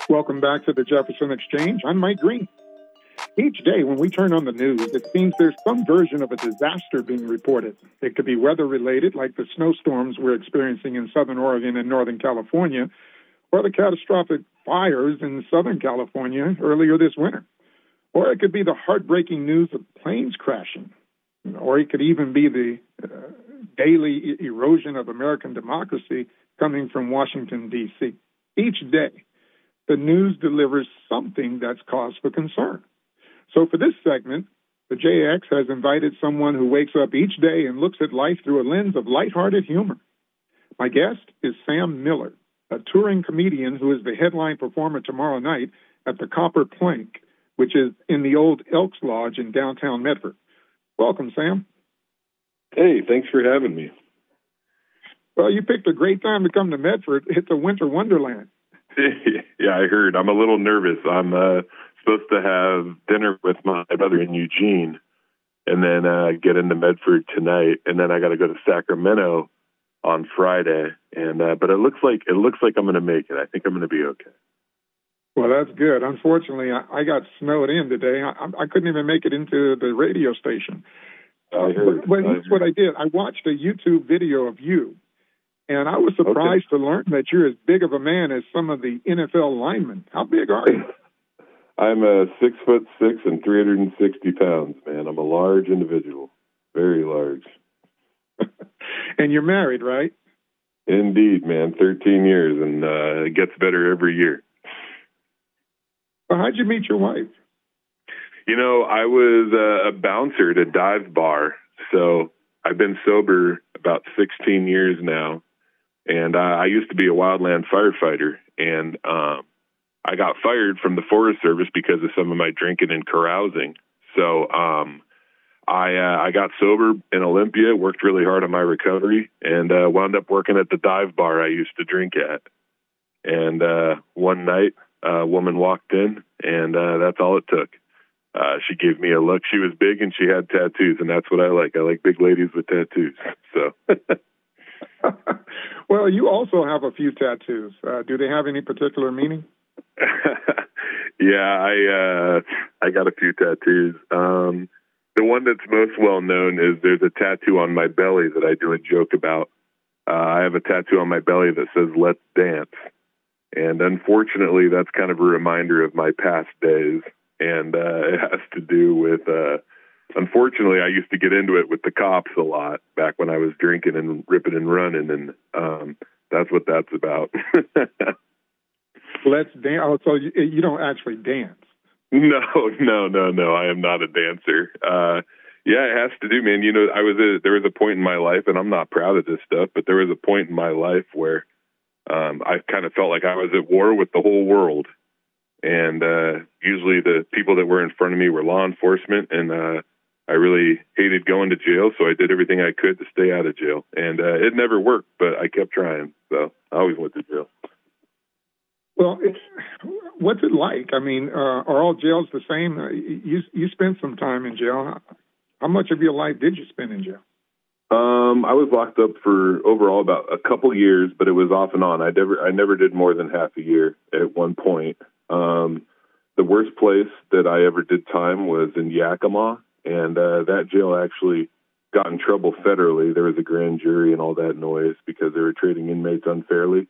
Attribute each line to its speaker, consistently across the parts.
Speaker 1: Welcome back to the Jefferson Exchange. I'm Mike Green. Each day when we turn on the news, it seems there's some version of a disaster being reported. It could be weather-related, like the snowstorms we're experiencing in Southern Oregon and Northern California, or the catastrophic fires in Southern California earlier this winter. Or it could be the heartbreaking news of planes crashing. Or it could even be the daily erosion of American democracy coming from Washington, D.C. Each day, the news delivers something that's cause for concern. So for this segment, the JX has invited someone who wakes up each day and looks at life through a lens of lighthearted humor. My guest is Sam Miller, a touring comedian who is the headline performer tomorrow night at the Copper Plank, which is in the old Elks Lodge in downtown Medford. Welcome, Sam.
Speaker 2: Hey, thanks for having me.
Speaker 1: Well, you picked a great time to come to Medford. It's a winter wonderland.
Speaker 2: Yeah, I heard. I'm a little nervous. I'm supposed to have dinner with my brother in Eugene and then get into Medford tonight. And then I got to go to Sacramento on Friday. And but it looks like I'm going to make it. I think I'm going to be okay.
Speaker 1: Well, that's good. Unfortunately, I got snowed in today. I couldn't even make it into the radio station. But here's what I did. I watched a YouTube video of you, and I was surprised to learn that you're as big of a man as some of the NFL linemen. How big are you?
Speaker 2: I'm 6'6" and 360 pounds, man. I'm a large individual, very large.
Speaker 1: And you're married, right?
Speaker 2: Indeed, man. 13 years, and it gets better every year.
Speaker 1: Well, how'd you meet your wife?
Speaker 2: You know, I was a bouncer at a dive bar, so I've been sober about 16 years now, and I used to be a wildland firefighter, and I got fired from the Forest Service because of some of my drinking and carousing. So I got sober in Olympia, worked really hard on my recovery, and wound up working at the dive bar I used to drink at. And one night, a woman walked in, and that's all it took. She gave me a look. She was big, and she had tattoos, and that's what I like. I like big ladies with tattoos. So,
Speaker 1: well, you also have a few tattoos. Do they have any particular meaning?
Speaker 2: Yeah, I got a few tattoos. The one that's most well known is there's a tattoo on my belly that I do a joke about. I have a tattoo on my belly that says "Let's dance," and unfortunately, that's kind of a reminder of my past days. And it has to do with, unfortunately, I used to get into it with the cops a lot back when I was drinking and ripping and running, and that's what that's about.
Speaker 1: Let's dance. Oh, so you don't actually dance?
Speaker 2: No. I am not a dancer. Yeah, it has to do, man. You know, there was a point in my life, and I'm not proud of this stuff, but there was a point in my life where I kind of felt like I was at war with the whole world. And usually the people that were in front of me were law enforcement, and I really hated going to jail, so I did everything I could to stay out of jail. And it never worked, but I kept trying, so I always went to jail.
Speaker 1: Well, what's it like? I mean, are all jails the same? You spent some time in jail. How much of your life did you spend in jail?
Speaker 2: I was locked up for overall about a couple years, but it was off and on. I never did more than half a year at one point. The worst place that I ever did time was in Yakima, and that jail actually got in trouble federally. There was a grand jury and all that noise because they were treating inmates unfairly.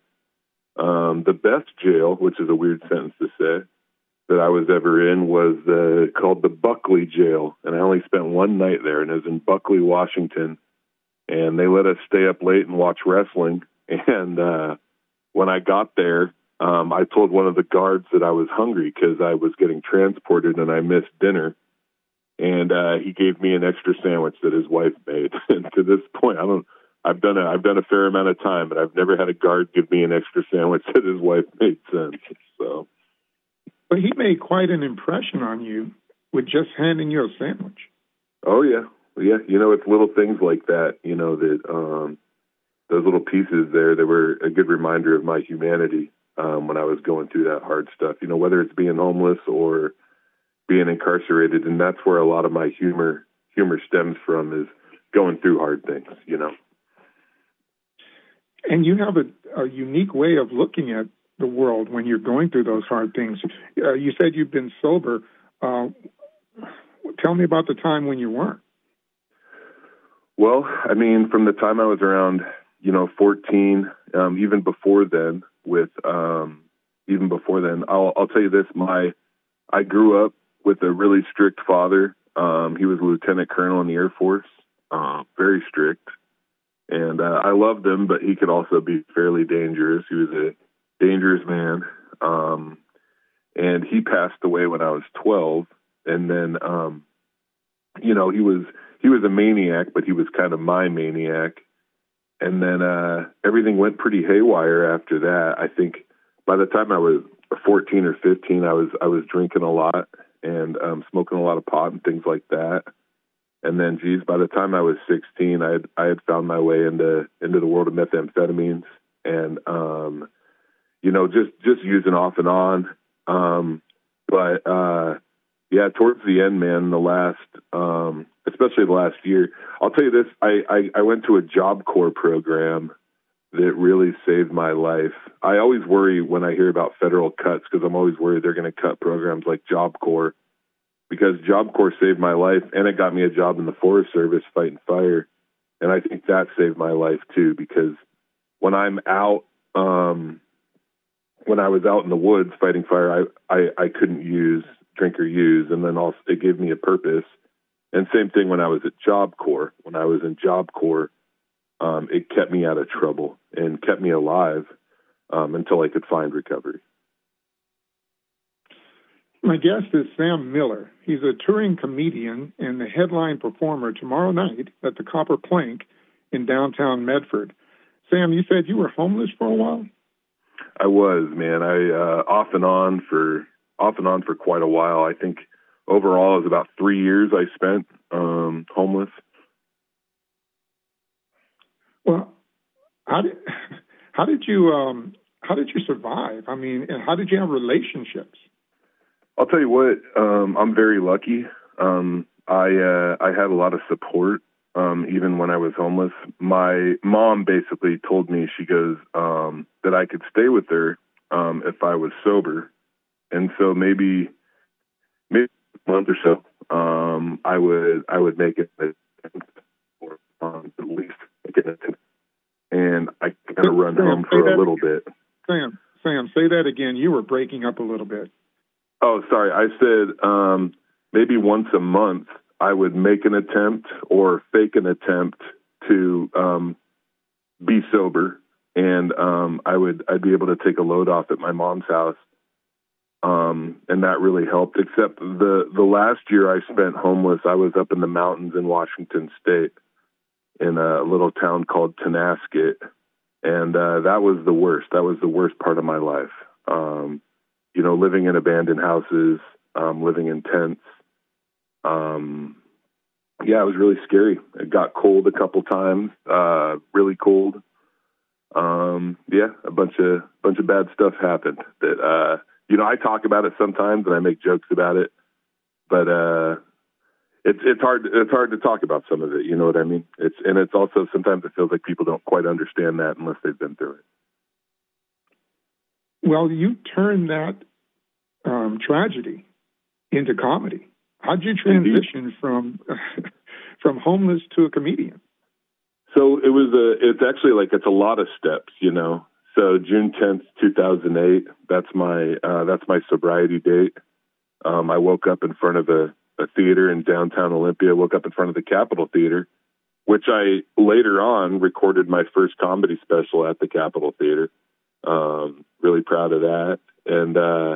Speaker 2: The best jail, which is a weird sentence to say, that I was ever in was called the Buckley Jail, and I only spent one night there, and it was in Buckley, Washington, and they let us stay up late and watch wrestling. And when I got there, I told one of the guards that I was hungry because I was getting transported and I missed dinner. And he gave me an extra sandwich that his wife made. And to this point, I've done a fair amount of time, but I've never had a guard give me an extra sandwich that his wife made since. So,
Speaker 1: but he made quite an impression on you with just handing you a sandwich.
Speaker 2: Oh yeah. You know, it's little things like that. You know that those little pieces there, they were a good reminder of my humanity. When I was going through that hard stuff, you know, whether it's being homeless or being incarcerated. And that's where a lot of my humor stems from, is going through hard things, you know.
Speaker 1: And you have a unique way of looking at the world when you're going through those hard things. You said you've been sober. Tell me about the time when you weren't.
Speaker 2: Well, I mean, from the time I was around, 14, even before then, I'll tell you this: I grew up with a really strict father. He was a lieutenant colonel in the Air Force, very strict, and I loved him, but he could also be fairly dangerous. He was a dangerous man, and he passed away when I was 12. And then, he was a maniac, but he was kind of my maniac. And then everything went pretty haywire after that. I think by the time I was 14 or 15, I was drinking a lot and smoking a lot of pot and things like that. And then, by the time I was 16, I had found my way into the world of methamphetamines and, just using off and on. Towards the end, man, especially the last year, I'll tell you this, I went to a Job Corps program that really saved my life. I always worry when I hear about federal cuts because I'm always worried they're going to cut programs like Job Corps, because Job Corps saved my life and it got me a job in the Forest Service fighting fire. And I think that saved my life too, because when I'm out, when I was out in the woods fighting fire, I couldn't drink or use. And then also it gave me a purpose. And same thing when I was at Job Corps. When I was in Job Corps, it kept me out of trouble and kept me alive until I could find recovery.
Speaker 1: My guest is Sam Miller. He's a touring comedian and the headline performer tomorrow night at the Copper Plank in downtown Medford. Sam, you said you were homeless for a while?
Speaker 2: I was, man. I off and on for quite a while. I think overall it was about 3 years I spent homeless.
Speaker 1: Well, how did you survive? I mean, and how did you have relationships?
Speaker 2: I'll tell you what, I'm very lucky. I had a lot of support, even when I was homeless. My mom basically told me, she goes, that I could stay with her if I was sober. And so maybe a month or so, I would make it or at least make it, and I kind of run home for a little bit.
Speaker 1: Sam, say that again. You were breaking up a little bit.
Speaker 2: Oh, sorry. I said maybe once a month I would make an attempt or fake an attempt to be sober, and I'd be able to take a load off at my mom's house. And that really helped, except the last year I spent homeless, I was up in the mountains in Washington State in a little town called Tonasket. And that was the worst. That was the worst part of my life. Living in abandoned houses, living in tents. It was really scary. It got cold a couple times, really cold. A bunch of bad stuff happened that, I talk about it sometimes and I make jokes about it, but it's hard to talk about some of it. You know what I mean? It's also sometimes it feels like people don't quite understand that unless they've been through it.
Speaker 1: Well, you turned that tragedy into comedy. How'd you transition from homeless to a comedian?
Speaker 2: So it's actually like, it's a lot of steps, So June 10th, 2008, that's my sobriety date. I woke up in front of a theater in downtown Olympia, woke up in front of the Capitol Theater, which I later on recorded my first comedy special at the Capitol Theater. Really proud of that. And,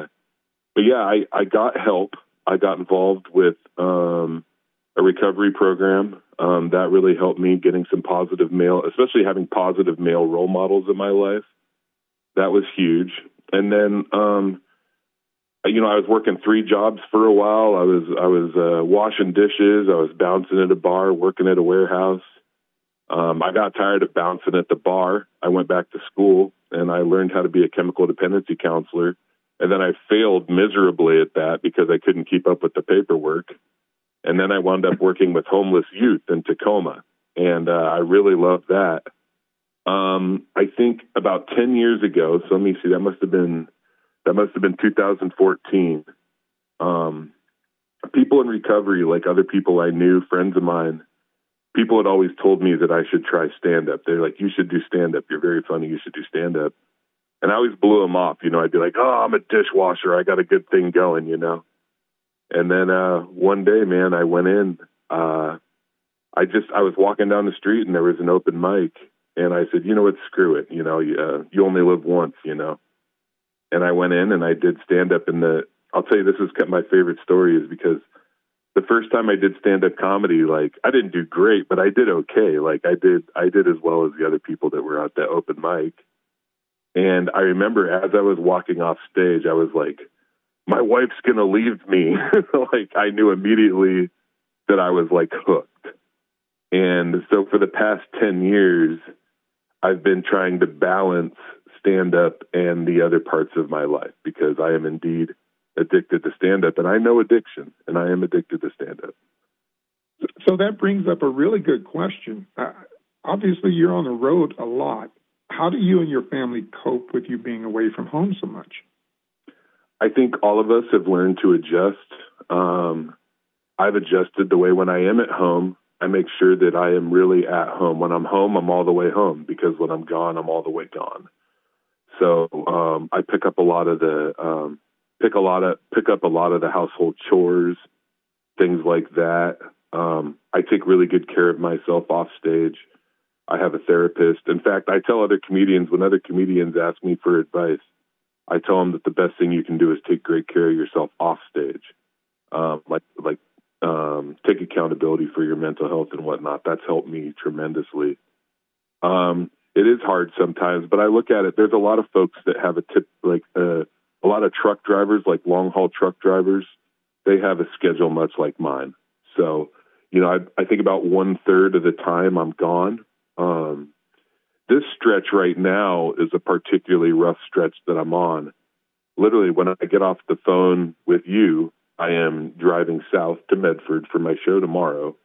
Speaker 2: I got help. I got involved with a recovery program. That really helped me getting some positive male, especially having positive male role models in my life. That was huge. And then, I was working 3 jobs for a while. I was washing dishes. I was bouncing at a bar, working at a warehouse. I got tired of bouncing at the bar. I went back to school and I learned how to be a chemical dependency counselor. And then I failed miserably at that because I couldn't keep up with the paperwork. And then I wound up working with homeless youth in Tacoma. And I really loved that. I think about 10 years ago. So let me see. That must have been 2014. People in recovery, like other people I knew, friends of mine, people had always told me that I should try stand-up. They're like, you should do stand-up. You're very funny. You should do stand-up. And I always blew them off. I'd be like, oh, I'm a dishwasher. I got a good thing going, And then one day, man, I went in. I was walking down the street and there was an open mic. And I said, you know what, screw it. You only live once, And I went in and I did stand-up I'll tell you, this is my favorite story is because the first time I did stand-up comedy, I didn't do great, but I did okay. I did as well as the other people that were at that open mic. And I remember as I was walking off stage, I was like, my wife's going to leave me. I knew immediately that I was hooked. And so for the past 10 years, I've been trying to balance stand-up and the other parts of my life because I am indeed addicted to stand-up, and I know addiction, and I am addicted to stand-up.
Speaker 1: So that brings up a really good question. Obviously, you're on the road a lot. How do you and your family cope with you being away from home so much?
Speaker 2: I think all of us have learned to adjust. I've adjusted the way when I am at home, I make sure that I am really at home. When I'm home, I'm all the way home because when I'm gone, I'm all the way gone. So I pick up a lot of the household chores, things like that. I take really good care of myself off stage. I have a therapist. In fact, I tell other comedians, when other comedians ask me for advice, I tell them that the best thing you can do is take great care of yourself off stage. Take accountability for your mental health and whatnot. That's helped me tremendously. It is hard sometimes, but I look at it. There's a lot of folks that have a lot of truck drivers, like long haul truck drivers. They have a schedule much like mine. So, I think about 1/3 of the time I'm gone. This stretch right now is a particularly rough stretch that I'm on. Literally, when I get off the phone with you, I am driving south to Medford for my show tomorrow.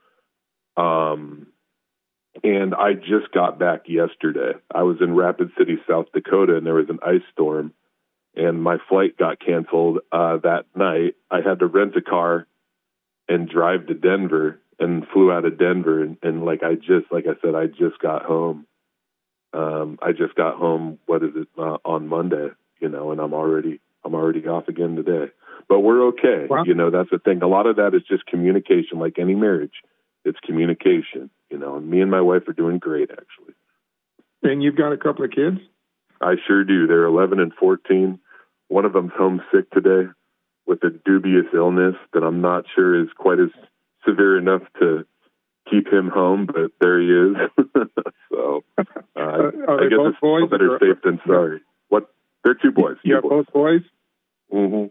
Speaker 2: And I just got back yesterday. I was in Rapid City, South Dakota, and there was an ice storm, and my flight got canceled that night. I had to rent a car and drive to Denver and flew out of Denver. And I just got home. I just got home, on Monday, and I'm already off again today. But we're okay. Wow. That's the thing. A lot of that is just communication, like any marriage. It's communication, and me and my wife are doing great, actually.
Speaker 1: And you've got a couple of kids?
Speaker 2: I sure do. They're 11 and 14. One of them's homesick today with a dubious illness that I'm not sure is quite as severe enough to keep him home, but there he is. So I guess it's boys better safe than sorry. What? They're two boys.
Speaker 1: You have both boys?
Speaker 2: Mm-hmm.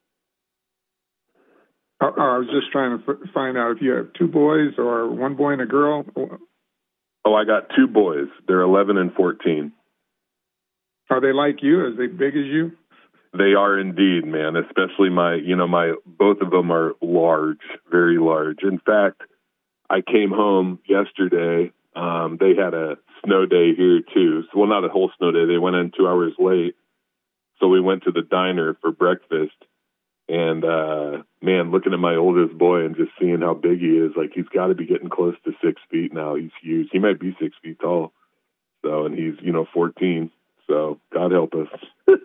Speaker 1: I was just trying to find out if you have two boys or one boy and a girl.
Speaker 2: Oh, I got two boys. They're 11 and 14.
Speaker 1: Are they like you? Are they big as you?
Speaker 2: They are indeed, man. Especially both of them are large, very large. In fact, I came home yesterday. They had a snow day here too. So, well, not a whole snow day. They went in 2 hours late. So we went to the diner for breakfast. And, man, looking at my oldest boy and just seeing how big he is, he's got to be getting close to 6 feet now. He's huge. He might be 6 feet tall. So, and he's, 14. So God help us.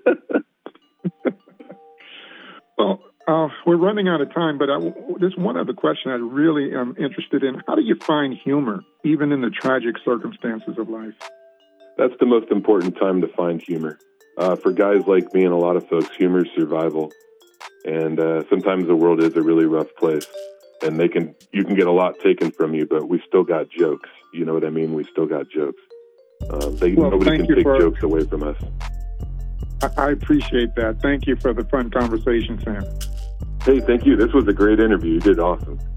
Speaker 1: Well, we're running out of time, but there's one other question I really am interested in. How do you find humor, even in the tragic circumstances of life?
Speaker 2: That's the most important time to find humor. For guys like me and a lot of folks, humor is survival. And sometimes the world is a really rough place, and you can get a lot taken from you, but we still got jokes. You know what I mean? We still got jokes. Nobody can take jokes away from us.
Speaker 1: I appreciate that. Thank you for the fun conversation, Sam.
Speaker 2: Hey, thank you. This was a great interview. You did awesome.